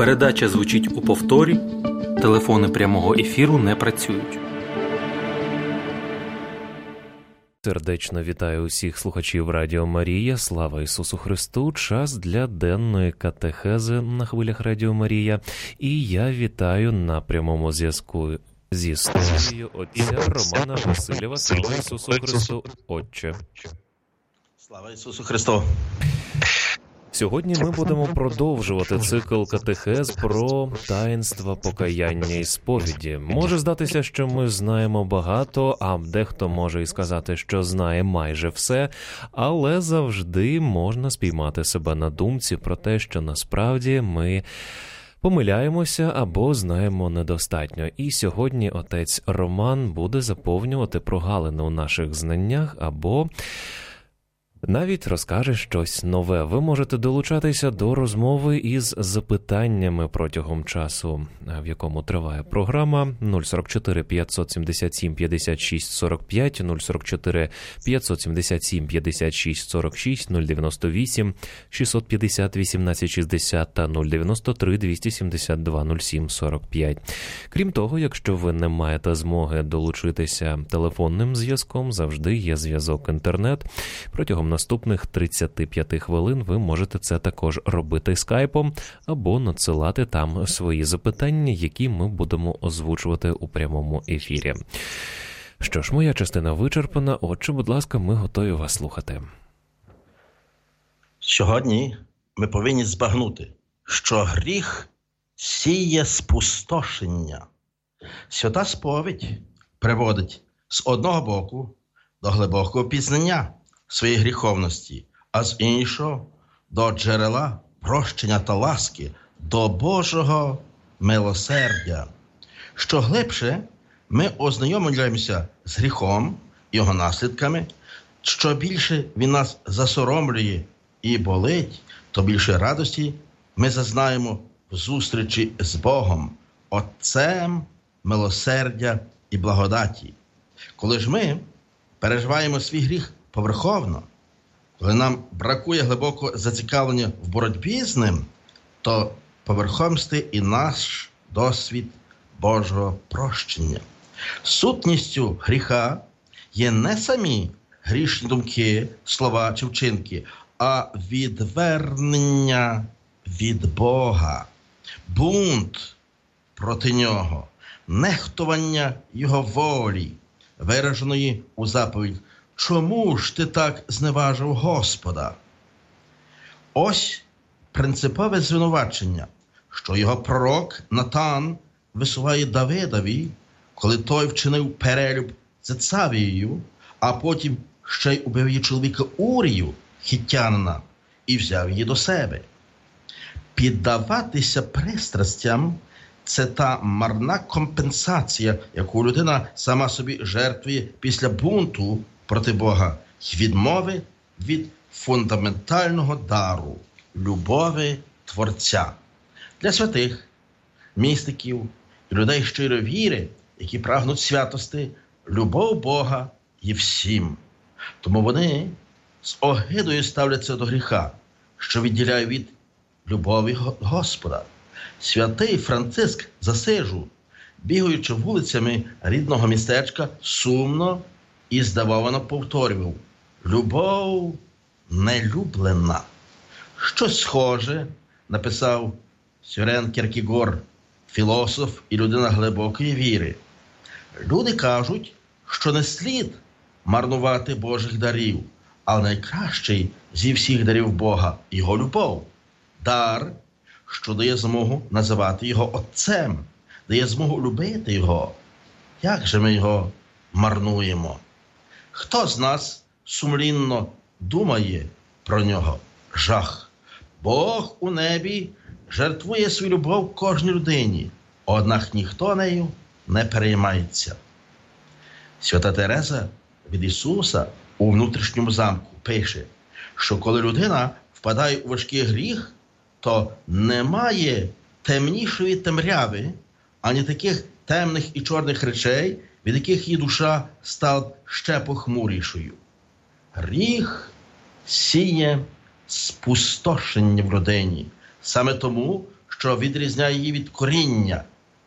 Передача звучить у повторі. Телефони прямого ефіру не працюють. Сердечно вітаю усіх слухачів Радіо Марія. Слава Ісусу Христу! Час для денної катехези на хвилях Радіо Марія. І я вітаю на прямому зв'язку зі студією отця Романа Васильєва. Слава Ісусу Христу, Отче! Слава Ісусу Христу! Сьогодні ми будемо продовжувати цикл катехез про таїнства покаяння і сповіді. Може здатися, що ми знаємо багато, а дехто може і сказати, що знає майже все, але завжди можна спіймати себе на думці про те, що насправді ми помиляємося або знаємо недостатньо. І сьогодні отець Роман буде заповнювати прогалини у наших знаннях або навіть розкаже щось нове. Ви можете долучатися до розмови із запитаннями протягом часу, в якому триває програма. 044 577 56 45, 044 577 56 46, 098 650 18 60 та 093 272 07 45. Крім того, якщо ви не маєте змоги долучитися телефонним зв'язком, завжди є зв'язок інтернет. Протягом наступних 35 хвилин ви можете це також робити скайпом або надсилати там свої запитання, які ми будемо озвучувати у прямому ефірі. Що ж, моя частина вичерпана. Отже, будь ласка, ми готові вас слухати. Сьогодні ми повинні збагнути, що гріх сіє спустошення. Свята сповідь приводить з одного боку до глибокого пізнання своєї гріховності, а з іншого до джерела прощення та ласки, до Божого милосердя. Що глибше ми ознайомлюємося з гріхом і його наслідками, що більше він нас засоромлює і болить, то більше радості ми зазнаємо в зустрічі з Богом, Отцем милосердя і благодаті. Коли ж ми переживаємо свій гріх поверховно, коли нам бракує глибокого зацікавлення в боротьбі з ним, то поверхомсти і наш досвід Божого прощення. Сутністю гріха є не самі грішні думки, слова чи вчинки, а відвернення від Бога, бунт проти Нього, нехтування Його волі, вираженої у заповідь: «Чому ж ти так зневажив Господа?» Ось принципове звинувачення, що його пророк Натан висуває Давидові, коли той вчинив перелюб з Ецавією, а потім ще й убив її чоловіка Урію, хіттянина, і взяв її до себе. Піддаватися пристрастям – це та марна компенсація, яку людина сама собі жертвує після бунту проти Бога й відмови від фундаментального дару – любові Творця. Для святих, містиків і людей щиро віри, які прагнуть святости, любов Бога є всім. Тому вони з огидою ставляться до гріха, що відділяє від любові Господа. Святий Франциск з Асижу, бігаючи вулицями рідного містечка, сумно і здивовано повторював: «Любов нелюблена». Щось схоже написав Сьорен Кєркегор, філософ і людина глибокої віри. Люди кажуть, що не слід марнувати Божих дарів, але найкращий зі всіх дарів Бога – його любов. Дар, що дає змогу називати його Отцем, дає змогу любити його. Як же ми його марнуємо? Хто з нас сумлінно думає про нього? Жах. Бог у небі жертвує свою любов кожній людині, однак ніхто нею не переймається. Свята Тереза від Ісуса у внутрішньому замку пише, що коли людина впадає у важкий гріх, то немає темнішої темряви, ані таких темних і чорних речей, від яких її душа стала ще похмурішою. Гріх сіє спустошення в людині. Саме тому, що що відрізняє її від коріння,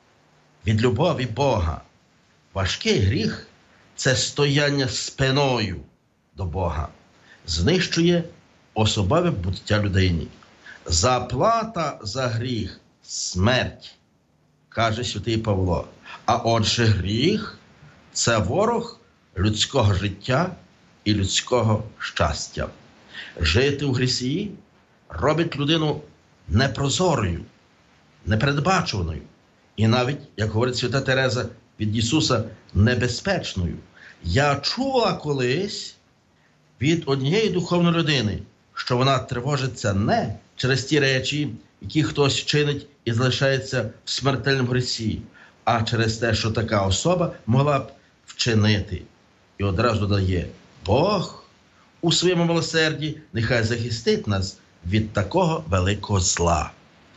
від любові Бога. Важкий гріх – це стояння спиною до Бога, знищує особове буття людині. Заплата за гріх – смерть, каже святий Павло. А отже гріх – це ворог людського життя і людського щастя. Жити у грісі робить людину непрозорою, непередбачуваною. І навіть, як говорить свята Тереза від Ісуса, небезпечною. Я чула колись від однієї духовної людини, що вона тривожиться не через ті речі, які хтось чинить і залишається в смертельному грісі, а через те, що така особа могла б вчинити. І одразу додає: Бог у своєму милосерді нехай захистить нас від такого великого зла.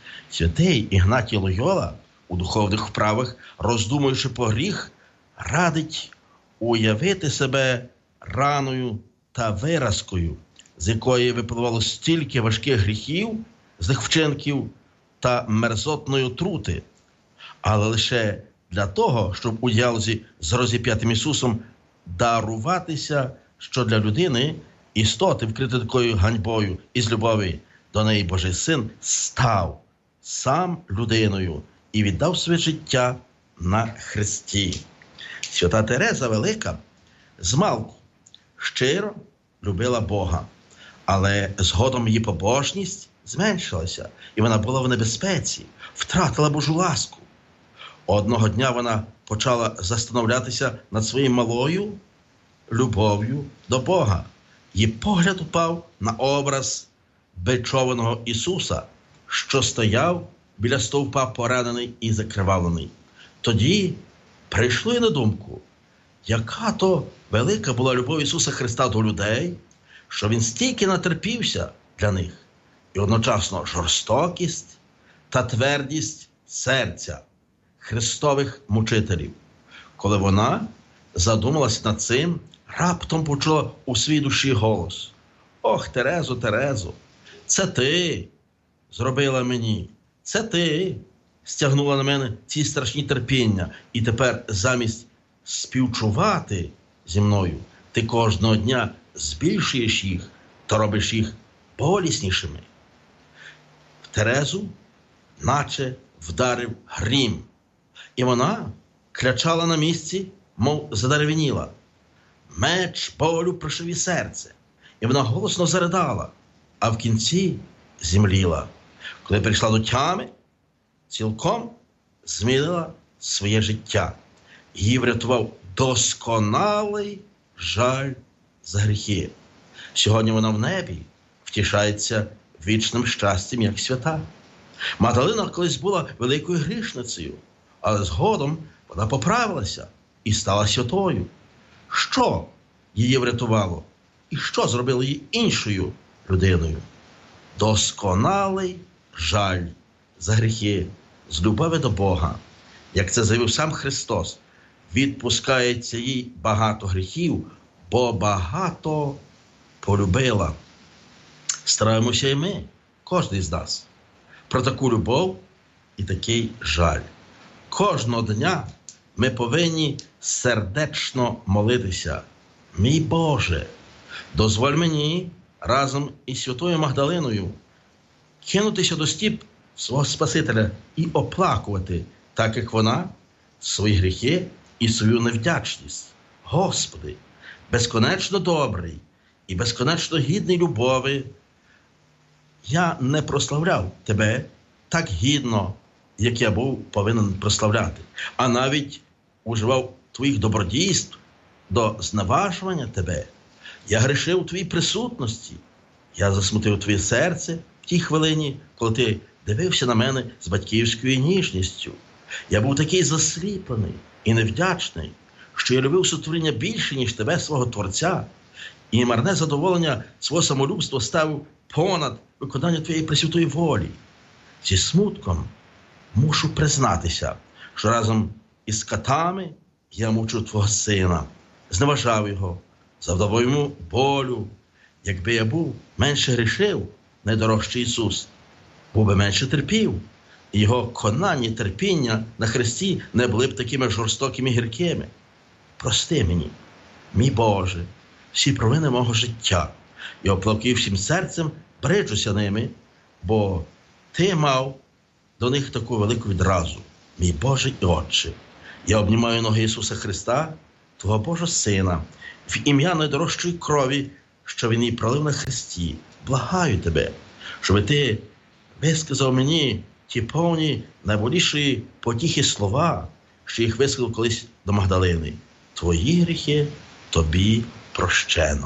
Святий Ігнатій Лойола у духовних вправах, роздумуючи про гріх, радить уявити себе раною та виразкою, з якої випливало стільки важких гріхів, злих вчинків та мерзотної отрути, але лише для того, щоб у діалозі з розіп'ятим Ісусом даруватися, що для людини, істоти, вкрити такою ганьбою і з любові до неї Божий Син, став сам людиною і віддав своє життя на хресті. Свята Тереза Велика змалку щиро любила Бога, але згодом її побожність зменшилася, і вона була в небезпеці, втратила Божу ласку. Одного дня вона почала застановлятися над своєю малою любов'ю до Бога. Її погляд упав на образ бичованого Ісуса, що стояв біля стовпа поранений і закривавлений. Тоді прийшло їй на думку, яка то велика була любов Ісуса Христа до людей, що Він стільки натерпівся для них, і одночасно жорстокість та твердість серця Христових мучителів. Коли вона задумалась над цим, раптом почула у своїй душі голос: «Ох, Терезо, Терезо, це ти зробила мені, це ти стягнула на мене ці страшні терпіння, і тепер замість співчувати зі мною, ти кожного дня збільшуєш їх та робиш їх боліснішими». Терезу наче вдарив грім, і вона кричала на місці, мов задеревеніла. Меч болю прошив її серце, і вона голосно заридала, а в кінці зімліла. Коли прийшла до тями, цілком змінила своє життя. Її врятував досконалий жаль за гріхи. Сьогодні вона в небі втішається вічним щастям, як свята. Магдалина колись була великою грішницею, але згодом вона поправилася і стала святою. Що її врятувало? І що зробило її іншою людиною? Досконалий жаль за гріхи з любові до Бога. Як це заявив сам Христос, відпускається їй багато гріхів, бо багато полюбила. Стараємося і ми, кожен з нас, про таку любов і такий жаль. Кожного дня ми повинні сердечно молитися: «Мій Боже, дозволь мені разом із святою Магдалиною кинутися до стіп свого Спасителя і оплакувати, так як вона, свої гріхи і свою невдячність. Господи, безконечно добрий і безконечно гідний любові, я не прославляв Тебе так гідно, як я був повинен прославляти, а навіть уживав Твоїх добродійств до зневажування Тебе. Я грішив у Твоїй присутності. Я засмутив Твоє серце в тій хвилині, коли Ти дивився на мене з батьківською ніжністю. Я був такий засліплений і невдячний, що я любив сотворіння більше, ніж Тебе, свого Творця, і марне задоволення свого самолюбства ставив понад виконання Твоєї пресвятої волі. Зі смутком мушу признатися, що разом із катами я мучив Твого Сина, зневажав Його, завдавав Йому болю. Якби я був менше грішив, найдорожчий Ісус, був би менше терпів, і його конання і терпіння на хресті не були б такими жорстокими і гіркими. Прости мені, мій Боже, всі провини мого життя, і оплакившим серцем бриджуся ними, бо Ти мав до них таку велику відразу. Мій Боже і Отче, я обнімаю ноги Ісуса Христа, Твого Божого Сина, в ім'я найдорожчої крові, що Він її пролив на хресті. Благаю Тебе, щоб Ти висказав мені ті повні найболішої потіхи слова, що їх висказав колись до Магдалини. Твої гріхи Тобі прощено.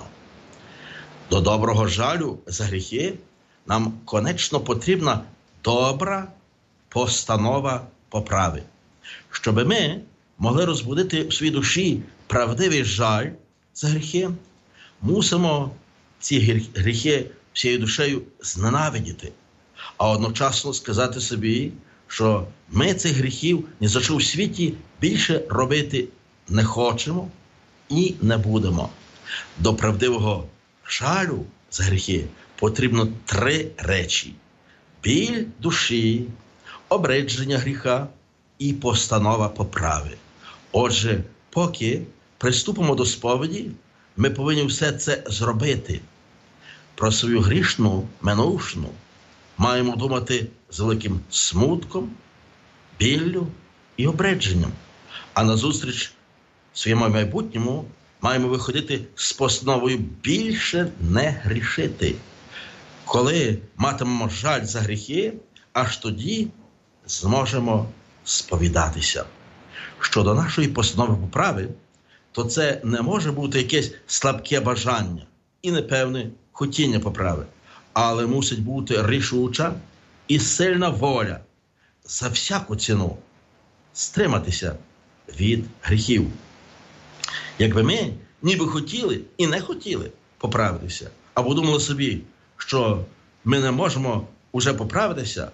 До доброго жалю за гріхи нам конечно потрібна добра постанова поправи. Щоб ми могли розбудити в своїй душі правдивий жаль за гріхи, мусимо ці гріхи всією душею зненавидіти, а одночасно сказати собі, що ми цих гріхів ні за що в світі більше робити не хочемо і не будемо. До правдивого жалю за гріхи потрібно 3 речі: біль душі, обридження гріха і постанова поправи. Отже, поки приступимо до сповіді, ми повинні все це зробити. Про свою грішну минувшину маємо думати з великим смутком, біллю і обридженням. А назустріч своєму майбутньому маємо виходити з постановою більше не грішити. Коли матимемо жаль за гріхи, аж тоді зможемо сповідатися. Щодо нашої постанови поправи, то це не може бути якесь слабке бажання і непевне хотіння поправи, але мусить бути рішуча і сильна воля за всяку ціну стриматися від гріхів. Якби ми ніби хотіли і не хотіли поправитися, або думали собі, що ми не можемо уже поправитися,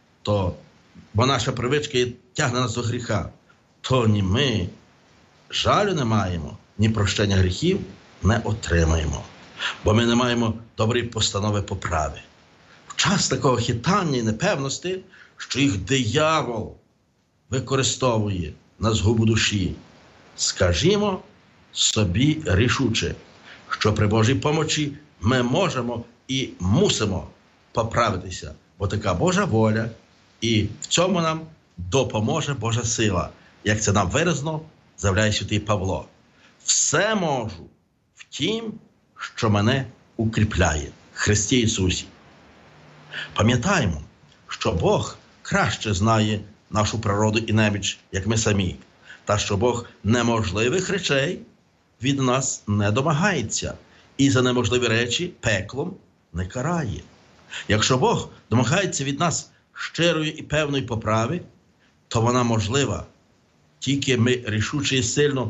бо наша привичка тягне нас до гріха, то ні ми жалю не маємо, ні прощення гріхів не отримаємо. Бо ми не маємо доброї постанови поправи. В час такого хитання і непевності, що їх диявол використовує на згубу душі, скажімо собі рішуче, що при Божій помочі ми можемо і мусимо поправитися, бо така Божа воля, і в цьому нам допоможе Божа сила, як це нам виразно заявляє святий Павло. Все можу в тім, що мене укріпляє, Христі Ісусі. Пам'ятаємо, що Бог краще знає нашу природу і неміч, як ми самі, та що Бог неможливих речей від нас не домагається і за неможливі речі пеклом не карає. Якщо Бог домагається від нас щирої і певної поправи, то вона можлива. Тільки ми рішуче і сильно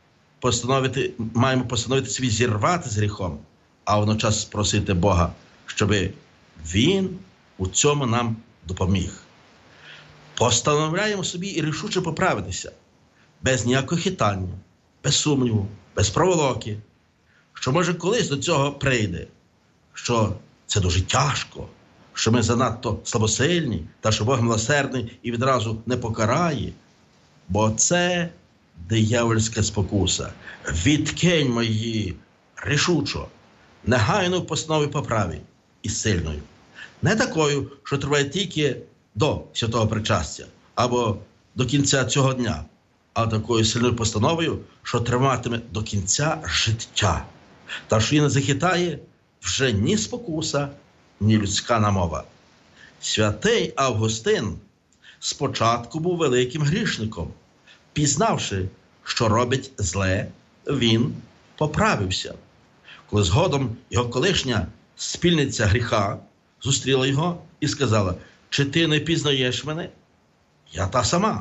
маємо постановити собі зірвати з гріхом, а водночас спросити Бога, щоб Він у цьому нам допоміг. Постановляємо собі і рішуче поправитися, без ніякого хитання, без сумніву, без проволоки, що може колись до цього прийде, що це дуже тяжко, що ми занадто слабосильні, та що Бог милосердний і відразу не покарає, бо це диявольська спокуса. Відкиньмо її рішучо, негайно в постанові поправі і сильною. Не такою, що триває тільки до святого причастя або до кінця цього дня, а такою сильною постановою, що триватиме до кінця життя. Та що її не захитає вже ні спокуса, ні людська намова. Святий Августин спочатку був великим грішником. Пізнавши, що робить зле, він поправився. Коли згодом його колишня спільниця гріха зустріла його і сказала: «Чи ти не пізнаєш мене? Я та сама».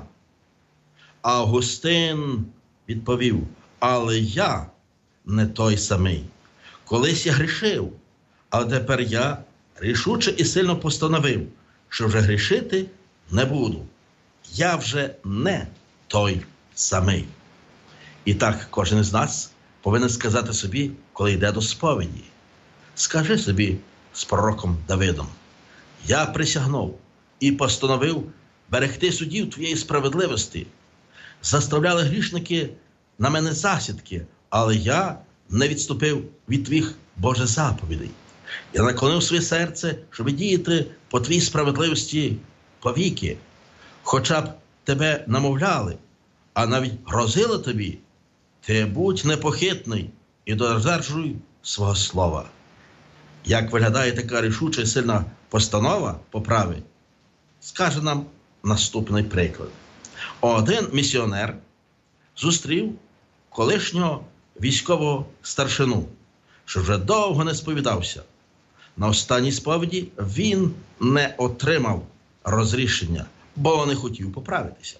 Августин відповів: «Але я не той самий. Колись я грішив, але тепер я рішуче і сильно постановив, що вже грішити не буду. Я вже не той самий». І так кожен із нас повинен сказати собі, коли йде до сповіді. Скажи собі з пророком Давидом: «Я присягнув і постановив берегти судів твоєї справедливості. Заставляли грішники на мене засідки, але я не відступив від твоїх Божих заповідей. Я наклонив своє серце, щоб діяти по твоїй справедливості повіки. Хоча б тебе намовляли, а навіть грозили тобі, ти будь непохитний і додержуй свого слова. Як виглядає така рішуча і сильна постанова поправи, скаже нам наступний приклад. Один місіонер зустрів колишнього військового старшину, що вже довго не сповідався. На останній сповіді він не отримав розрішення, бо не хотів поправитися.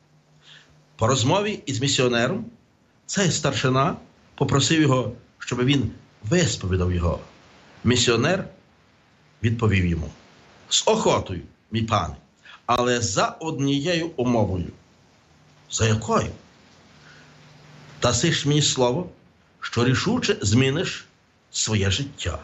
По розмові із місіонером цей старшина попросив його, щоб він висповідав його. Місіонер відповів йому: з охотою, мій пане, але за однією умовою. За якою? Дасиш мені слово, що рішуче зміниш своє життя.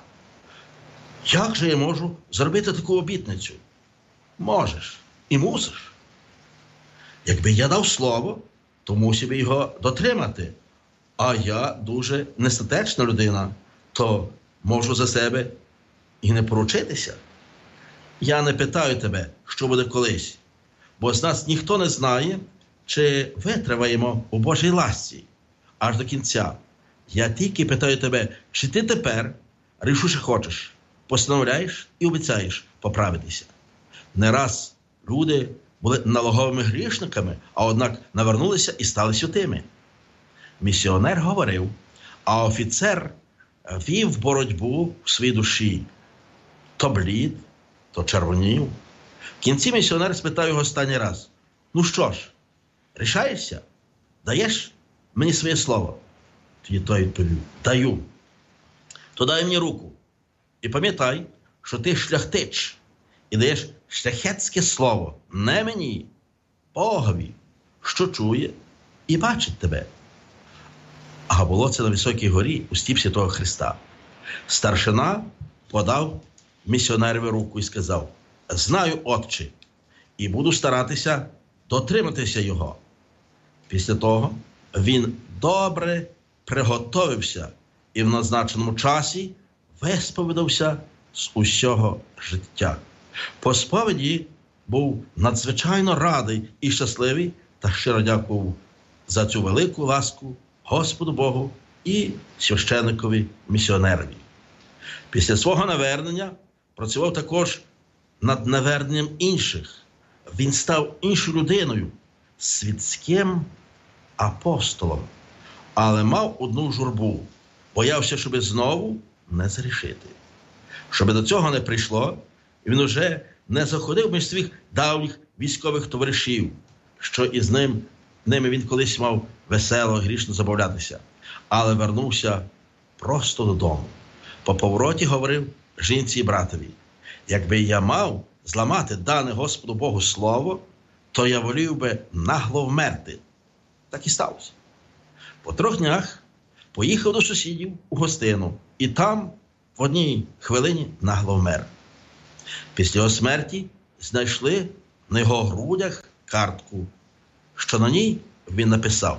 Як же я можу зробити таку обітницю? Можеш і мусиш. Якби я дав слово, то мусив би його дотримати. А я дуже нестатечна людина, то можу за себе і не поручитися. Я не питаю тебе, що буде колись, бо з нас ніхто не знає, чи витриваємо у Божій ласці аж до кінця. Я тільки питаю тебе, чи ти тепер рішуче хочеш, постановляєш і обіцяєш поправитися. Не раз люди були налоговими грішниками, а однак навернулися і стали святими. Місіонер говорив, а офіцер вів боротьбу в своїй душі. То блід, то червонів. В кінці місіонер спитав його останній раз: ну що ж, рішаєшся? Даєш мені своє слово? Тоді той відповів: даю. То дай мені руку. І пам'ятай, що ти шляхтич і даєш шляхетське слово не мені, Богові, що чує і бачить тебе. А було це на високій горі у стіп Святого Христа. Старшина подав місіонерові руку і сказав: знаю, отче, і буду старатися дотриматися його. Після того він добре приготовився і в назначеному часі висповідався з усього життя. По сповіді був надзвичайно радий і щасливий та щиро дякував за цю велику ласку Господу Богу і священикові місіонерові. Після свого навернення працював також над наверненням інших. Він став іншою людиною, світським апостолом, але мав одну журбу – боявся, щоб знову не згрішити. Щоб до цього не прийшло, він уже не заходив між своїх давніх військових товаришів, що із ними він колись мав весело, грішно забавлятися, але вернувся просто додому. По повороті говорив жінці і братові: якби я мав зламати дане Господу Богу слово, то я волів би нагло вмерти. Так і сталося. По 3 днях поїхав до сусідів у гостину, і там в одній хвилині нагло вмер. Після його смерті знайшли на його грудях картку, що на ній він написав: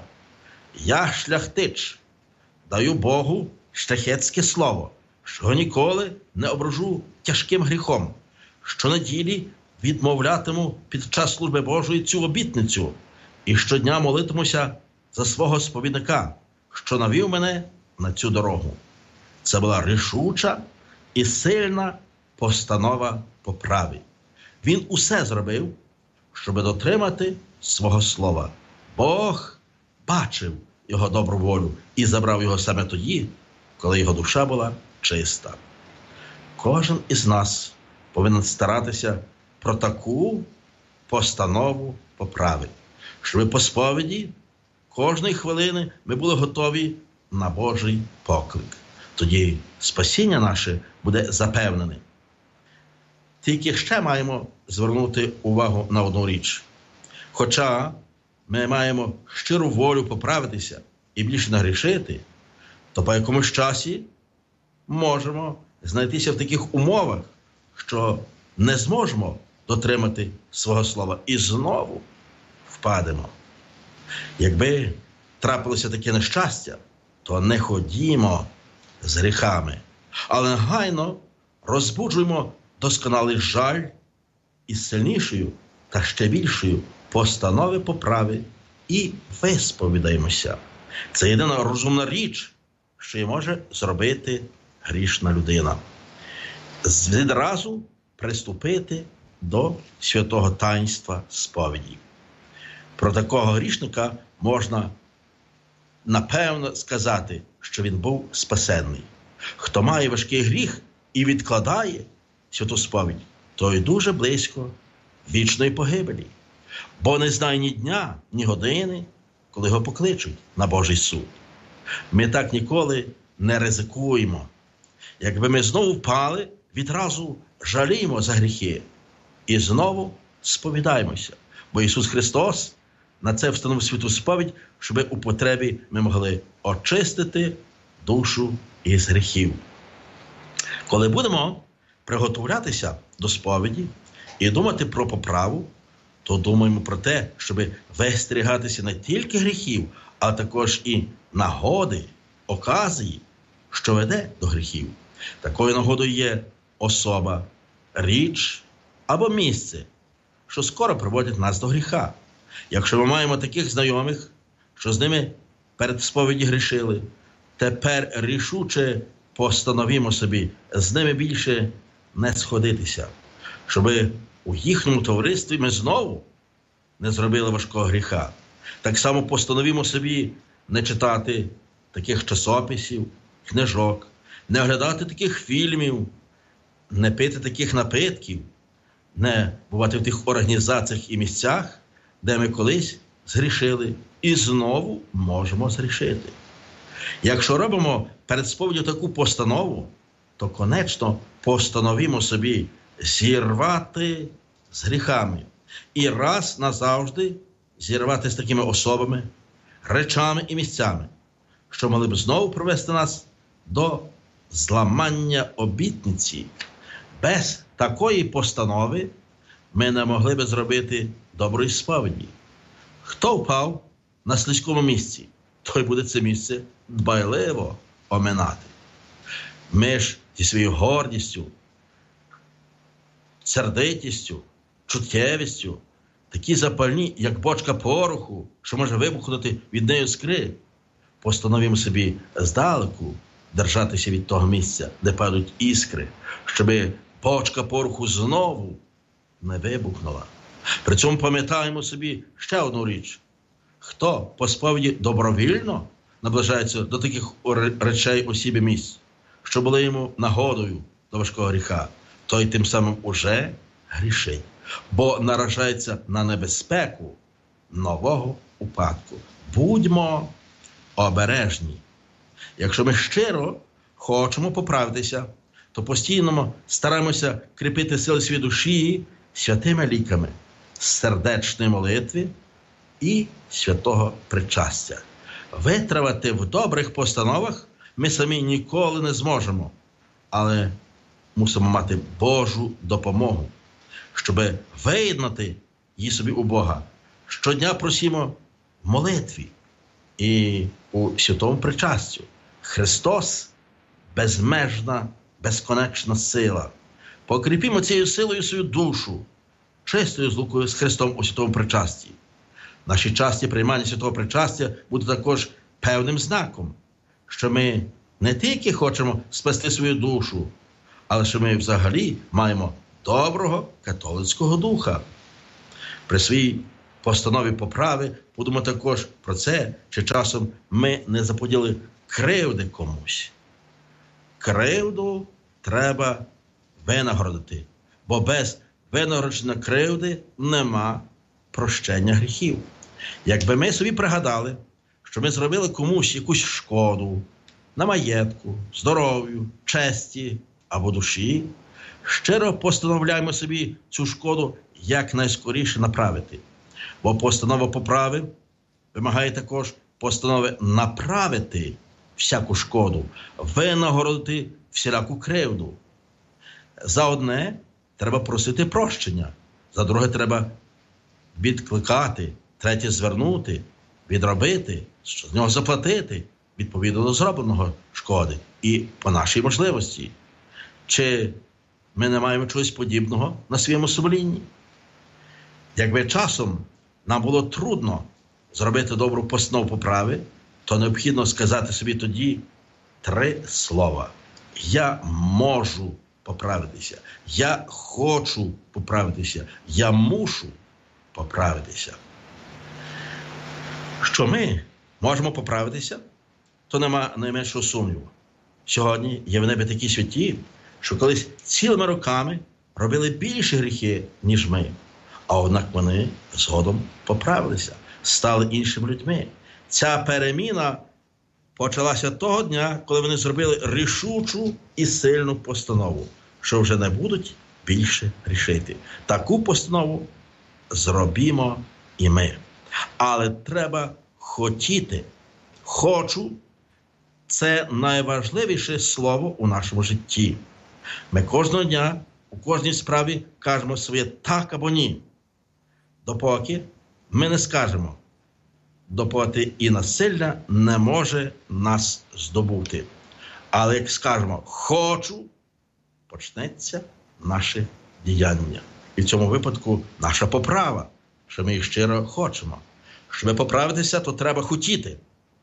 «Я шляхтич, даю Богу шляхетське слово, що ніколи не ображу тяжким гріхом, щонеділі відмовлятиму під час служби Божої цю обітницю і щодня молитимуся за свого сповідника, що навів мене на цю дорогу». Це була рішуча і сильна постанова поправи. Він усе зробив, щоб дотримати свого слова. Бог бачив його добру волю і забрав його саме тоді, коли його душа була чиста. Кожен із нас повинен старатися про таку постанову поправи, щоб по сповіді кожної хвилини ми були готові на Божий поклик. Тоді спасіння наше буде запевнене. Тільки ще маємо звернути увагу на одну річ. Хоча ми маємо щиру волю поправитися і більше не грішити, то по якомусь часі можемо знайтися в таких умовах, що не зможемо дотримати свого слова. І знову впадемо. Якби трапилося таке нещастя, то не ходімо з гріхами, але негайно розбуджуємо досконалий жаль із сильнішою та ще більшою постанови поправи і висповідаємося. Це єдина розумна річ, що й може зробити грішна людина. Відразу приступити до святого таїнства сповіді. Про такого грішника можна напевно сказати, що він був спасенний. Хто має важкий гріх і відкладає святу сповідь, той дуже близько вічної погибелі, бо не знає ні дня, ні години, коли його покличуть на Божий суд. Ми так ніколи не ризикуємо. Якби ми знову впали, відразу жаліємо за гріхи і знову сповідаємося. Бо Ісус Христос на це встановив святу сповідь, щоб у потребі ми могли очистити душу із гріхів. Коли будемо приготовлятися до сповіді і думати про поправу, то думаємо про те, щоб вистерігатися не тільки гріхів, а також і нагоди, оказії, що веде до гріхів. Такою нагодою є особа, річ або місце, що скоро приводять нас до гріха. Якщо ми маємо таких знайомих, що з ними перед сповіді грішили, тепер рішуче постановімо собі з ними більше не сходитися, щоб у їхньому товаристві ми знову не зробили важкого гріха. Так само постановімо собі не читати таких часописів, книжок, не оглядати таких фільмів, не пити таких напитків, не бувати в тих організаціях і місцях, де ми колись згрішили і знову можемо згрішити. Якщо робимо перед сповіддю таку постанову, то, конечно, постановімо собі зірвати з гріхами і раз назавжди зірвати з такими особами, речами і місцями, що могли б знову привести нас до зламання обітниці. Без такої постанови ми не могли б зробити доброї сповіді. Хто впав на слизькому місці, той буде це місце дбайливо оминати. Ми ж зі своєю гордістю, сердитістю, чуттєвістю, такі запальні, як бочка пороху, що може вибухнути від неї іскри, постановимо собі здалеку держатися від того місця, де падають іскри, щоб бочка пороху знову не вибухнула. При цьому пам'ятаємо собі ще одну річ. Хто по сповіді добровільно наближається до таких речей осіб і місць, що були йому нагодою до важкого гріха, той тим самим уже грішить, бо наражається на небезпеку нового упадку. Будьмо обережні. Якщо ми щиро хочемо поправитися, то постійно стараємося кріпити сили своєї душі святими ліками, сердечної молитви і святого причастя. Витривати в добрих постановах ми самі ніколи не зможемо, але мусимо мати Божу допомогу, щоб виєднати її собі у Бога. Щодня просимо в молитві і у святому причастю. Христос – безмежна, безконечна сила. Покріпімо цією силою свою душу, чистою злукою з Христом у святому причасті. Наші часті приймання святого причастя буде також певним знаком, що ми не тільки хочемо спасти свою душу, але що ми взагалі маємо доброго католицького духа. При своїй постанові поправи будемо також про це, чи часом ми не заподіли кривди комусь. Кривду треба винагородити, бо без винагородження кривди нема прощення гріхів. Якби ми собі пригадали, що ми зробили комусь якусь шкоду на маєтку, здоров'ю, честі або душі, щиро постановляємо собі цю шкоду якнайскоріше направити. Бо постанова поправи вимагає також постанови направити всяку шкоду, винагородити всіляку кривду. За одне треба просити прощення, За друге треба відкликати, третє звернути, відробити, з нього заплатити, відповідно до зробленого шкоди і по нашій можливості. Чи ми не маємо чогось подібного на своєму сумлінні? Якби часом нам було трудно зробити добру постанову поправи, то необхідно сказати собі тоді 3 слова. Я можу поправитися, я хочу поправитися, я мушу поправитися. Що ми можемо поправитися, то нема найменшого сумніву. Сьогодні є в небі такі святі, що колись цілими роками робили більші гріхи, ніж ми. А однак вони згодом поправилися, стали іншими людьми. Ця переміна почалася того дня, коли вони зробили рішучу і сильну постанову, що вже не будуть більше грішити. Таку постанову зробімо і ми. Але треба хотіти. Хочу – це найважливіше слово у нашому житті. Ми кожного дня у кожній справі кажемо своє «так» або «ні». Допоки ми не скажемо, допоки і насилля не може нас здобути. Але як скажемо «хочу», почнеться наше діяння. І в цьому випадку наша поправа, що ми їх щиро хочемо. Щоб поправитися, то треба хотіти.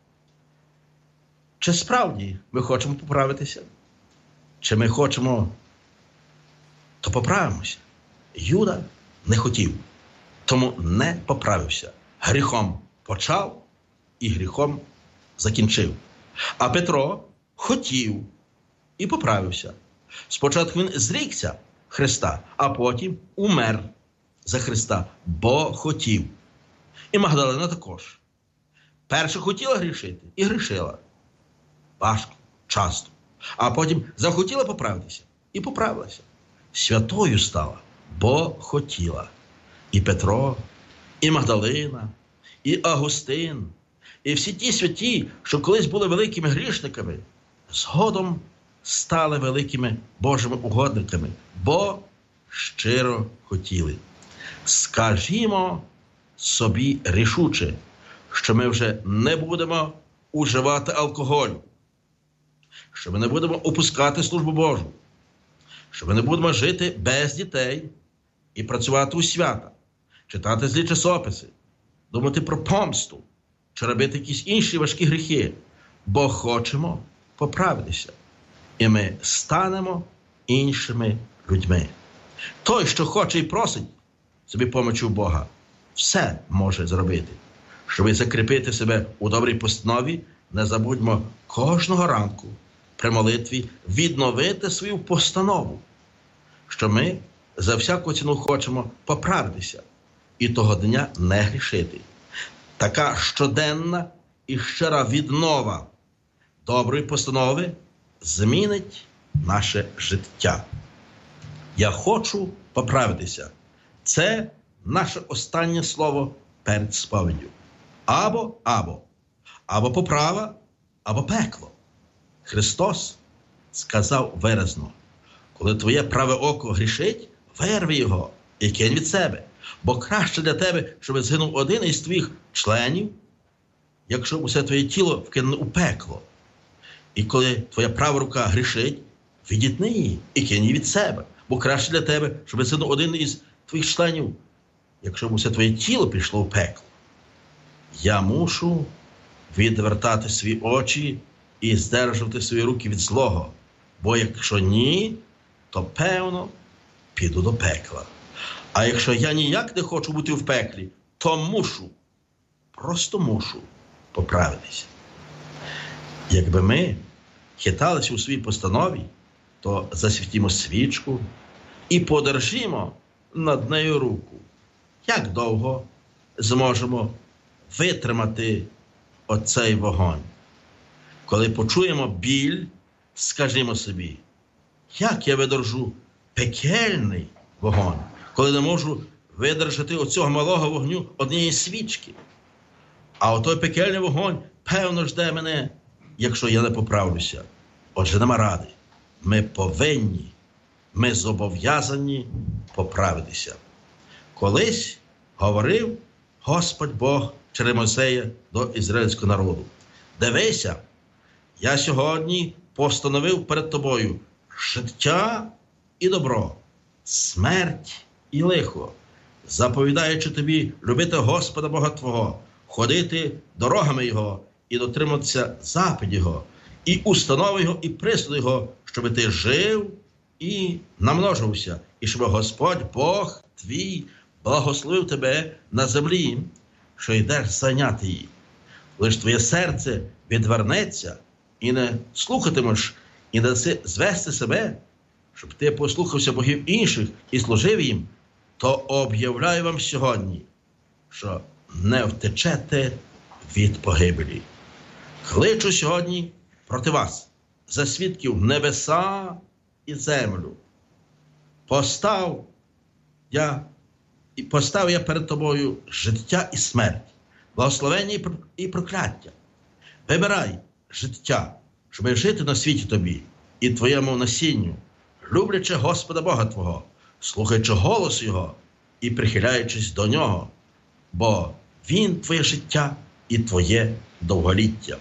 Чи справді ми хочемо поправитися? Чи ми хочемо, то поправимося. Юда не хотів, тому не поправився. Гріхом почав і гріхом закінчив. А Петро хотів і поправився. Спочатку він зрікся Христа, а потім умер за Христа, бо хотів. І Магдалина також. Перше хотіла грішити і грішила. Важко, часто. А потім захотіла поправитися і поправилася. Святою стала, бо хотіла. І Петро, і Магдалина, і Августин, і всі ті святі, що колись були великими грішниками, згодом стали великими Божими угодниками, бо щиро хотіли. Скажімо собі рішуче, що ми вже не будемо уживати алкоголю, що ми не будемо опускати службу Божу, що ми не будемо жити без дітей і працювати у свята, читати злі часописи, думати про помсту, чи робити якісь інші важкі гріхи, бо хочемо поправитися. І ми станемо іншими людьми. Той, що хоче і просить собі помочі у Бога, все може зробити. Щоб закріпити себе у добрій постанові, не забудьмо кожного ранку при молитві відновити свою постанову, що ми за всяку ціну хочемо поправитися і того дня не грішити. Така щоденна і щира віднова доброї постанови змінить наше життя. Я хочу поправитися. Це наше останнє слово перед сповіддю. Або поправа, або пекло. Христос сказав виразно: коли твоє праве око грішить, вирви його і кинь від себе. Бо краще для тебе, щоб згинув один із твоїх членів, якщо усе твоє тіло вкине у пекло. І коли твоя права рука грішить, відітни її і кинь її від себе. Бо краще для тебе, щоб згинув один із твоїх членів, якщо усе твоє тіло пішло в пекло. Я мушу відвертати свої очі і здержувати свої руки від злого. Бо якщо ні, то, певно, піду до пекла. А якщо я ніяк не хочу бути в пеклі, то мушу, просто мушу поправитися. Якби ми хиталися у своїй постанові, то засвітімо свічку і подержімо над нею руку. Як довго зможемо витримати оцей вогонь? Коли почуємо біль, скажімо собі: як я видержу пекельний вогонь, коли не можу видержати оцього малого вогню однієї свічки? А отой пекельний вогонь, певно, жде мене, якщо я не поправлюся. Отже, нема ради. Ми повинні, ми зобов'язані поправитися. Колись говорив Господь Бог через Мойсея до ізраїльського народу: «Дивися, я сьогодні постановив перед тобою життя і добро, смерть і лихо, заповідаючи тобі любити Господа Бога твого, ходити дорогами Його і дотримуватися заповідей Його, і установи Його, і присуди Його, щоб ти жив і намножився, і щоб Господь Бог твій благословив тебе на землі, що йдеш зайняти її. Лиш твоє серце відвернеться і не слухатимеш, і не даси звести себе, щоб ти послухався богів інших і служив їм, то об'являю вам сьогодні, що не втечете від погибелі. Кличу сьогодні проти вас за свідків небеса і землю. Постав я перед тобою життя і смерть, благословення і прокляття. Вибирай життя, щоб жити на світі тобі і твоєму насінню, люблячи Господа Бога твого, слухаючи голосу Його і прихиляючись до Нього, бо Він твоє життя і твоє довголіття.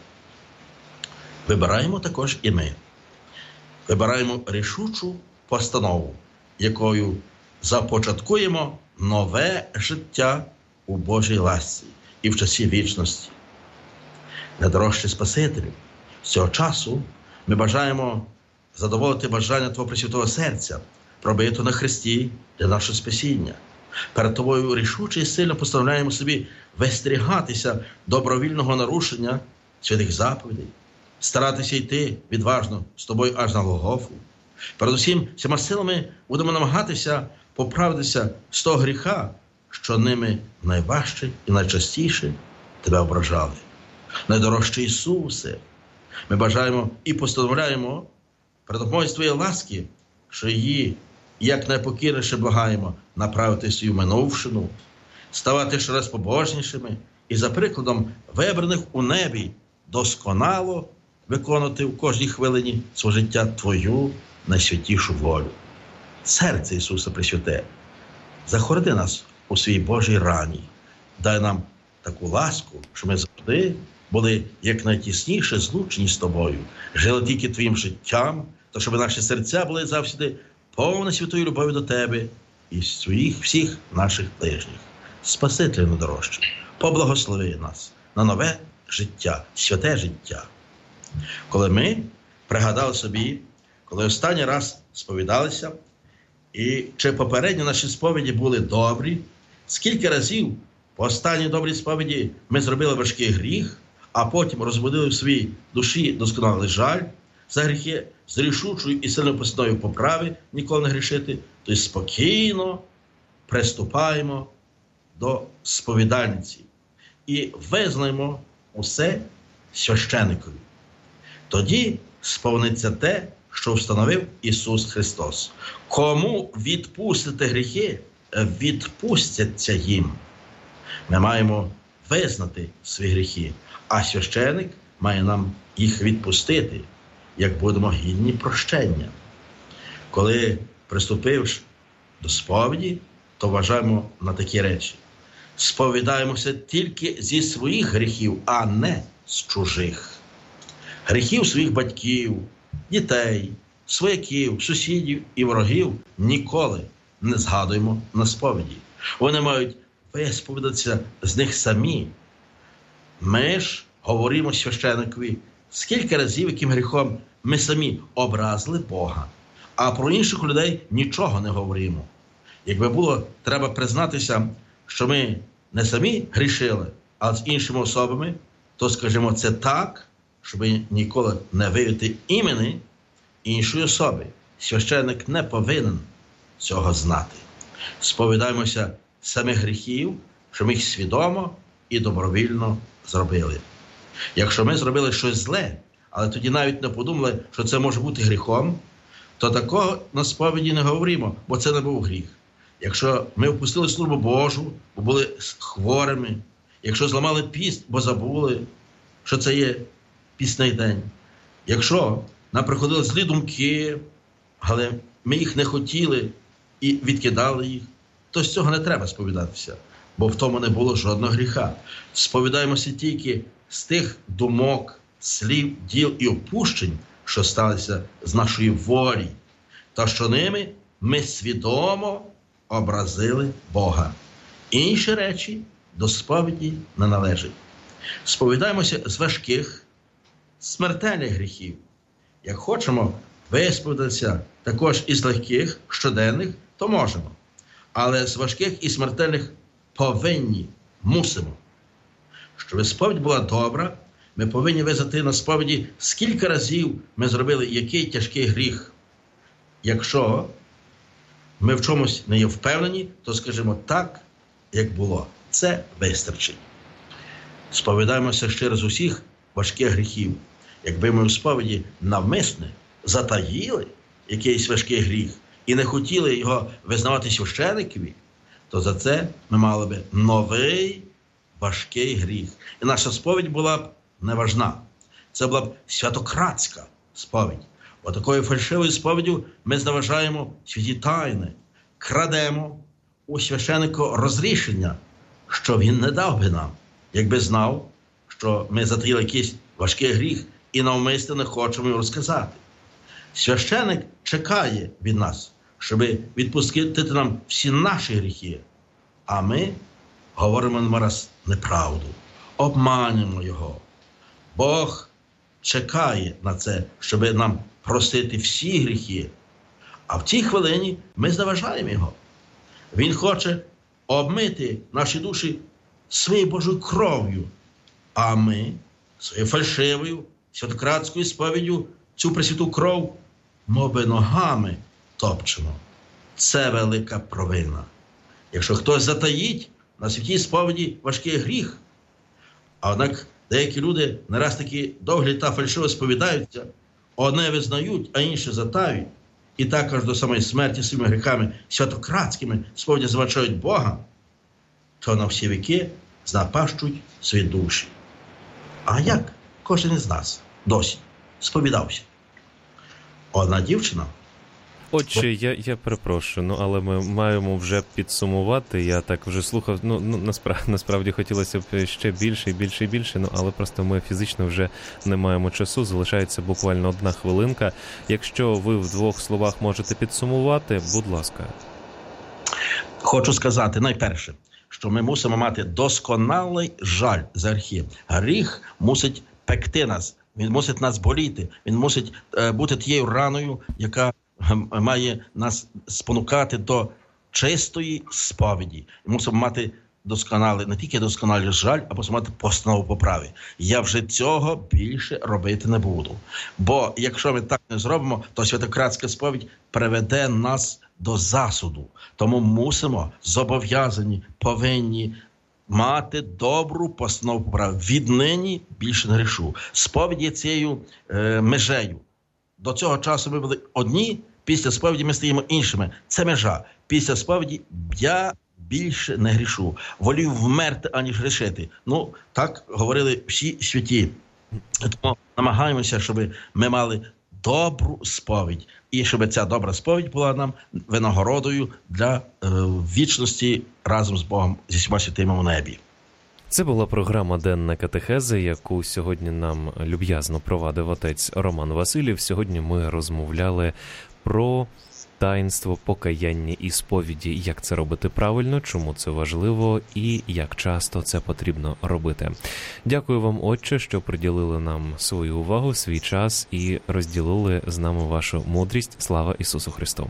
Вибираємо також і ми. Вибираємо рішучу постанову, якою започаткуємо нове життя у Божій ласці і в часі вічності. Найдорожчий Спасителю, з цього часу ми бажаємо задоволити бажання Твого Пресвятого Серця, пробито на хресті для нашого спасіння. Перед Тобою рішуче і сильно постановляємо собі вистерігатися добровільного нарушення святих заповідей, старатися йти відважно з Тобою аж на Голгофу. Передусім, всіма силами будемо намагатися поправитися з того гріха, що ними найважче і найчастіше Тебе ображали. Найдорожчий Ісусе, ми бажаємо і постановляємо перед допомогою Твоєї ласки, що її якнайпокірніше благаємо направити свою минувшину, ставати щораз побожнішими і за прикладом вибраних у небі досконало виконувати в кожній хвилині свого життя Твою найсвятішу волю. Серце Ісуса Пресвяте, захорони нас у своїй Божій рані, дай нам таку ласку, що ми завжди були якнайтісніше злучені з Тобою, жили тільки Твоїм життям, то щоб наші серця були завжди повні святої любові до Тебе і своїх всіх наших ближніх. Спасителю найдорожчий, поблагослови нас на нове життя, святе життя. Коли ми пригадали собі, коли останній раз сповідалися, і чи попередні наші сповіді були добрі, скільки разів по останній добрій сповіді ми зробили важкий гріх, а потім розбудили в своїй душі досконалий жаль за гріхи, з рішучою і сильною постановою поправи ніколи не грішити, то й спокійно приступаємо до сповідальниці і визнаємо усе священикові. Тоді сповниться те, що встановив Ісус Христос. Кому відпустите гріхи, відпустяться їм. Ми маємо визнати свої гріхи, а священик має нам їх відпустити, як будемо гідні прощення. Коли приступивши до сповіді, то вважаємо на такі речі. Сповідаємося тільки зі своїх гріхів, а не з чужих. Гріхів своїх батьків, дітей, свояків, сусідів і ворогів ніколи не згадуємо на сповіді. Вони мають висповідатися з них самі. Ми ж говоримо священикові, скільки разів, яким гріхом ми самі образили Бога, а про інших людей нічого не говоримо. Якби було треба признатися, що ми не самі грішили, а з іншими особами, то скажімо це так, щоб ніколи не виявити імені іншої особи. Священник не повинен цього знати. Сповідаємося самих гріхів, що ми їх свідомо і добровільно зробили. Якщо ми зробили щось зле, але тоді навіть не подумали, що це може бути гріхом, то такого на сповіді не говоримо, бо це не був гріх. Якщо ми впустили службу Божу, бо були хворими, якщо зламали піст, бо забули, що це є пісний день, якщо нам приходили злі думки, але ми їх не хотіли і відкидали їх, то з цього не треба сповідатися, бо в тому не було жодного гріха. Сповідаємося тільки з тих думок, слів, діл і опущень, що сталися з нашої волі, та що ними ми свідомо образили Бога. Інші речі до сповіді не належать. Сповідаємося з важких, смертельних гріхів. Як хочемо висповідатися також із легких, щоденних, то можемо. Але з важких і смертельних мусимо. Щоб сповідь була добра, ми повинні визнати на сповіді, скільки разів ми зробили який тяжкий гріх. Якщо ми в чомусь не є впевнені, то скажімо так, як було. Це вистачить. Сповідаємося щиро з усіх важких гріхів. Якби ми в сповіді навмисне затаїли якийсь важкий гріх і не хотіли його визнавати священикові, то за це ми мали би новий важкий гріх. І наша сповідь була б неважна. Це була б святократська сповідь. Отакою фальшивою сповіддю ми зневажаємо святі тайни, крадемо у священика розрішення, що він не дав би нам, якби знав, що ми затаїли якийсь важкий гріх і навмисно не хочемо його розказати. Священик чекає від нас, щоб відпустити нам всі наші гріхи, а ми говоримо раз неправду, обманюємо його. Бог чекає на це, щоб нам простити всі гріхи, а в цій хвилині ми зневажаємо його. Він хоче обмити наші душі своєю Божою кров'ю, а ми своєю фальшивою, святократською сповіддю цю пресвяту кров моби ногами топчемо. Це велика провина. Якщо хтось затаїть на святій сповіді важкий гріх, а однак деякі люди нараз таки довгі та фальшиво сповідаються, одне визнають, а інше затають, і також до самої смерті своїми гріхами святократськими сповіді звачають Бога, то на всі віки знапащуть свої душі. А як кожен із нас досі сповідався? Одна дівчина. Отче, я перепрошую, але ми маємо вже підсумувати. Я так вже слухав, насправді хотілося б ще більше і більше і більше, але просто ми фізично вже не маємо часу, залишається буквально 1 хвилинка. Якщо ви в 2 словах можете підсумувати, будь ласка. Хочу сказати, найперше, що ми мусимо мати досконалий жаль за гріхи. Гріх мусить пекти нас, він мусить нас боліти, він мусить бути тією раною, яка має нас спонукати до чистої сповіді. Мусимо мати досконалий, не тільки досконалий жаль, а мусимо мати постанову поправи. Я вже цього більше робити не буду. Бо якщо ми так не зробимо, то святократська сповідь приведе нас до засуду. Тому мусимо, зобов'язані, повинні мати добру постанову поправи. Віднині більше не грішу. Сповідь є цією межею. До цього часу ми були одні, після сповіді ми стаємо іншими. Це межа. Після сповіді я більше не грішу. Волію вмерти, аніж грішити. Так говорили всі святі. Тому намагаємося, щоб ми мали добру сповідь. І щоб ця добра сповідь була нам винагородою для вічності разом з Богом, зі всіма святими у небі. Це була програма «Денна катехеза», яку сьогодні нам люб'язно провадив отець Роман Василів. Сьогодні ми розмовляли про таїнство покаяння і сповіді, як це робити правильно, чому це важливо і як часто це потрібно робити. Дякую вам, Отче, що приділили нам свою увагу, свій час і розділили з нами вашу мудрість. Слава Ісусу Христу!